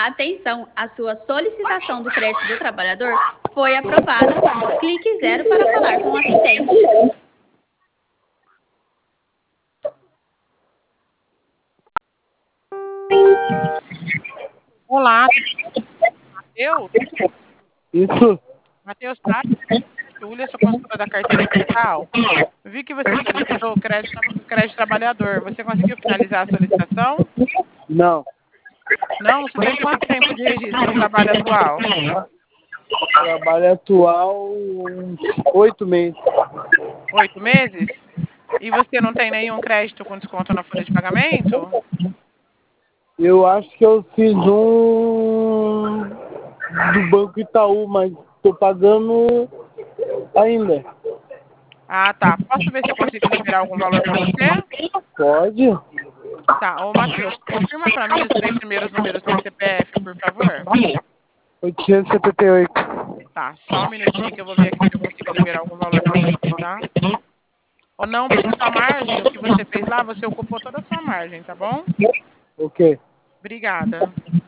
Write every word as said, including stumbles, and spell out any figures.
Atenção, a sua solicitação do crédito do trabalhador foi aprovada. Clique zero para falar com o atendente. Olá, Matheus? Isso. Matheus, tá? Júlia, sou consultora da carteira digital. Vi que você solicitou crédito, crédito trabalhador. Você conseguiu finalizar a solicitação? Não. Não? Você tem quanto tempo de registro no trabalho atual? Trabalho atual, uns oito meses. Oito meses? E você não tem nenhum crédito com desconto na folha de pagamento? Eu acho que eu fiz um do Banco Itaú, mas estou pagando ainda. Ah, tá. Posso ver se eu consigo liberar algum valor para você? Pode? Tá. Ô, Matheus, confirma para mim os três primeiros números do seu C P F, por favor. oitocentos e setenta e oito. Tá, só um minutinho que eu vou ver aqui se eu consigo liberar algum valor para você, tá? Ou não, porque sua margem, o que você fez lá, você ocupou toda a sua margem, tá bom? Ok. Obrigada.